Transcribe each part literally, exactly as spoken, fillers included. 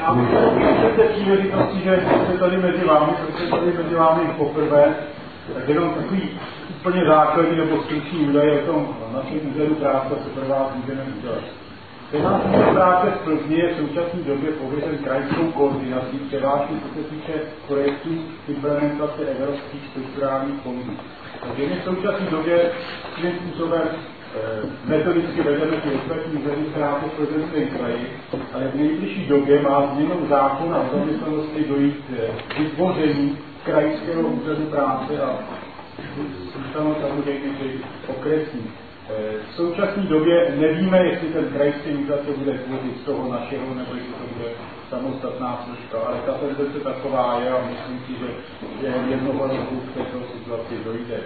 A při té příležitosti, že se tady mezi vámi, protože tady mezi vámi poprvé, tak jenom takový úplně základní nebo stručný údaj o tom našem úřadu práce, co pro vás můžeme udělat. Finanční práce v Plzni je v současné době pověřen krajskou koordinací, převážně co se týče projektů implementace evropských strukturálních fondů. Takže my v současné době svým způsobem metodicky vedeme ty ostatní úřady práce v Plzeňském kraji, ale v nejbližší době má změnou zákona o zaměstnanosti dojít k vytvoření krajského úřadu práce a zůstanou samozřejmě okresní. V současné době nevíme, jestli ten krajský úřad se bude tvořit z toho našeho, nebo jestli to bude samostatná složka, ale ta tendence taková je a myslím si, že během jednoho roku v této situaci dojde.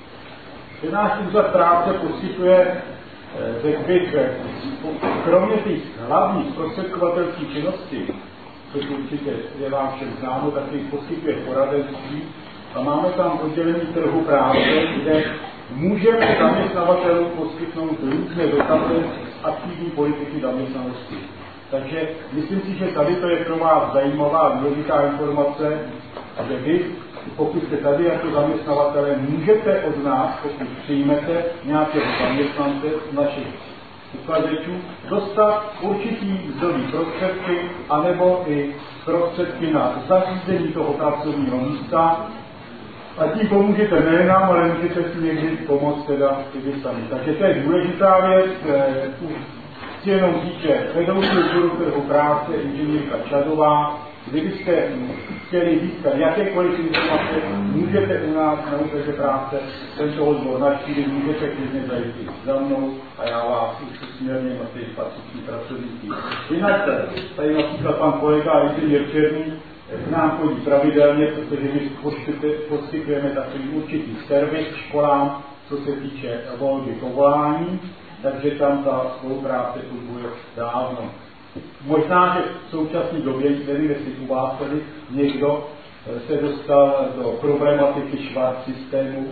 Náš úřad práce poskytuje, řekl bych, kromě těch hlavních zprostředkovatelských činností, což určitě je vám všem známo, taky poskytuje poradenství a máme tam oddělení trhu práce, kde můžeme zaměstnavatelům poskytnout různé dotazy aktivní politiky zaměstnanosti. Takže myslím si, že tady to je pro vás zajímavá a důležitá informace, že vy, pokud jste tady jako zaměstnavatele, můžete od nás, pokud přijmete nějakého zaměstnance z našich uchazečů, dostat určitý mzdový prostředky, anebo i prostředky na zařízení toho pracovního místa, a tím pomůžete ne nám, ale můžete si někdy pomoct teda i vy sami. Takže to je důležitá věc. Chci jenom říct, že vedoucí odboru trhu práce inženýrka Čadová, kdybyste chtěli získat jakékoliv informace, můžete u nás na úřadě práce tento odbor navštívit, můžete klidně zajít za mnou a já vás už usměrním na ty patřiční pracovníky. Jinak tady například pan kolega inženýr Černý k nám chodí pravidelně, protože my poskytujeme takový určitý servis školám, co se týče volby povolání, takže tam ta spolupráce funguje dávno. Možná, že v současné době, nevím, jestli u vás tady někdo se dostal do problematiky švart systému.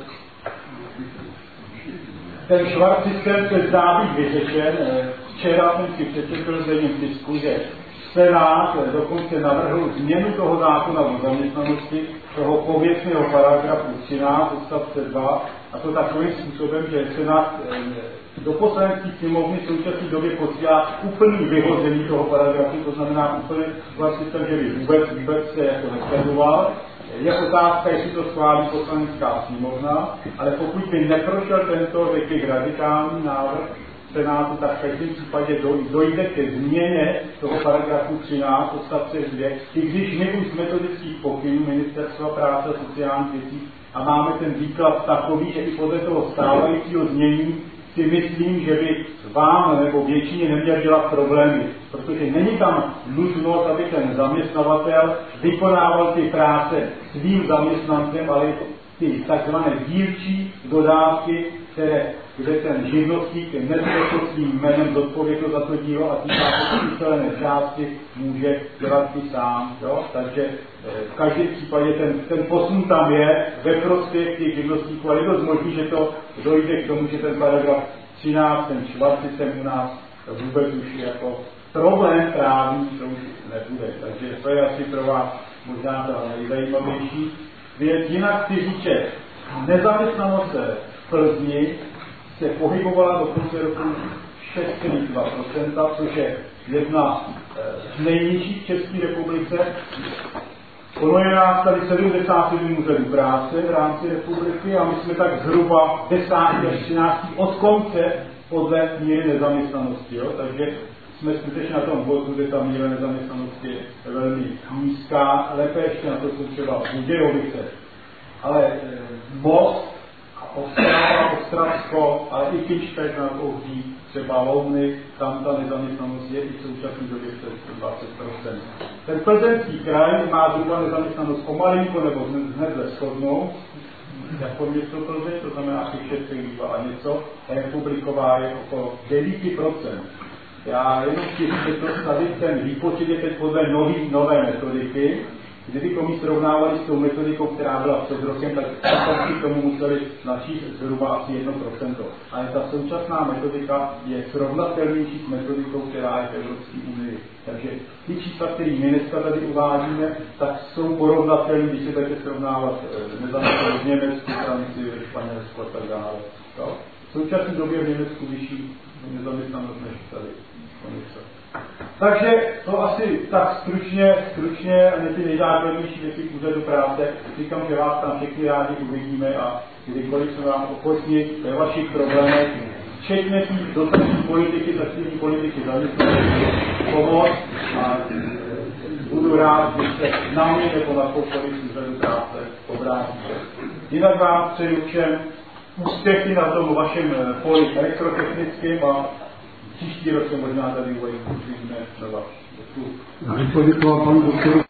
Ten švart systém se zdá být vyřešen. Včera jsem si přečetl v denním tisku, že Senát dokonce navrhl změnu toho zákona o zaměstnanosti, toho pověcného paragrafu třináct odstavce dva, a to takovým způsobem, že Senát do poslanecké sněmovny v současné době posílá úplný vyhození toho paragrafu, to znamená úplně vlastně ten, že by vůbec, vůbec se jako nesledoval. Je otázka, jestli to schválí poslanecká sněmovna, ale pokud by neprošel tento, řekl bych, radikální návrh Senátu, tak v každém případě dojde ke změně toho paragrafu třináct odstavce dvě, i když my už z metodických pokynů Ministerstva práce a sociálních věcí a máme ten výklad takový, že i podle toho stávajícího znění si myslím, že by vám nebo většině neměl dělat problémy, protože není tam nutnost, aby ten zaměstnavatel vykonával ty práce svým zaměstnancem, ale ty takzvané dílčí dodávky, které, kde ten živnostník nesl svým jménem zodpovědnost za to dílo a týká počítelné části může dělat i sám. Jo? Takže v každém případě ten, ten posun tam je ve prospěch těch živnostníků, ale je dost možný, že to dojde k tomu, že ten paragraf třináct, ten švart systém u nás vůbec už jako problém právní to už nebude. Takže to je asi pro vás možná ta nejzajímavější věc. Jinak si říct, že nezaměstnanost v Plzni se pohybovala do konce roku šest celá dva procenta, což je jedna z nejnižších v České republice. Ono je nás tady sedmdesát sedm úřadů práce v rámci republiky a my jsme tak zhruba desátý až třináctý od konce podle míry nezaměstnanosti. Jo? Takže jsme skutečně na tom bodu, kde ta míra nezaměstnanosti je velmi nízká, lépe ještě na to jsou třeba Budějovice. Ale e, Most, Ostrava, Ostravsko, ale i Kištek nad Ohří, třeba Louny, tam ta nezaměstnanost je i v současné době přes dvacet procent. Ten Plzeňský kraj má zhruba nezaměstnanost o malinko nebo hned shodnou, jako město Plzeň, to znamená šest celá dva a něco, a republiková je okolo devět procent. Já jenom chci říct, že to tady ten výpočet je teď podle nový, nové metodiky, kdybychom ji srovnávali s tou metodikou, která byla před rokem, tak si k tomu museli načíst zhruba asi jedno procento. Ale ta současná metodika je srovnatelnější s metodikou, která je v Evropské unii. Takže ty čísla, které my dneska tady uvádíme, tak jsou porovnatelné, když se budete srovnávat nezaměstnanost v Německu, Francii, Španělsku a tak dále. V současné době v Německu vyšší nezaměstnanost než tady. Takže to asi tak stručně, stručně a ty nejzákladnější věci k úřadu práce. Říkám, že vás tam všechny rádi uvidíme a kdykoliv jsme vám ochotni ve vašich problémech, včetně té dotační politiky, aktivní politiky zaměstnanosti, pomoc a budu rád, když se na mě nebo na kohokoliv z úřadu práce obrátíte. Jinak vám přeju všem úspěchy na tom vašem poli elektrotechnickém a příští rok se možná tady uvidíme třeba. Já bych poděkoval panu doktoru.